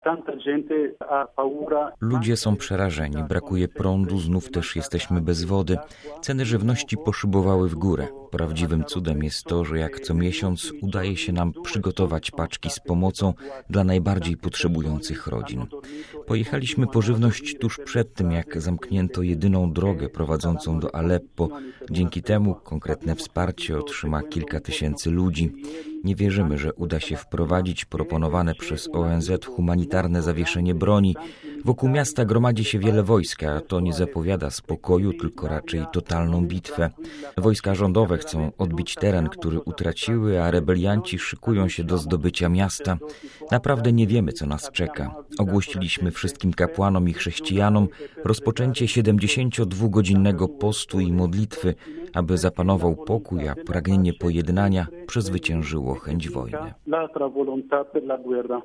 Ludzie są przerażeni, brakuje prądu, znów też jesteśmy bez wody. Ceny żywności poszybowały w górę. Prawdziwym cudem jest to, że jak co miesiąc udaje się nam przygotować paczki z pomocą dla najbardziej potrzebujących rodzin. Pojechaliśmy po żywność tuż przed tym, jak zamknięto jedyną drogę prowadzącą do Aleppo. Dzięki temu konkretne wsparcie otrzyma kilka tysięcy ludzi. Nie wierzymy, że uda się wprowadzić proponowane przez ONZ humanitarne zawieszenie broni. Wokół miasta gromadzi się wiele wojska, a to nie zapowiada spokoju, tylko raczej totalną bitwę. Wojska rządowe chcą odbić teren, który utraciły, a rebelianci szykują się do zdobycia miasta. Naprawdę nie wiemy, co nas czeka. Ogłosiliśmy wszystkim kapłanom i chrześcijanom rozpoczęcie 72-godzinnego postu i modlitwy, aby zapanował pokój, a pragnienie pojednania przezwyciężyło chęć wojny.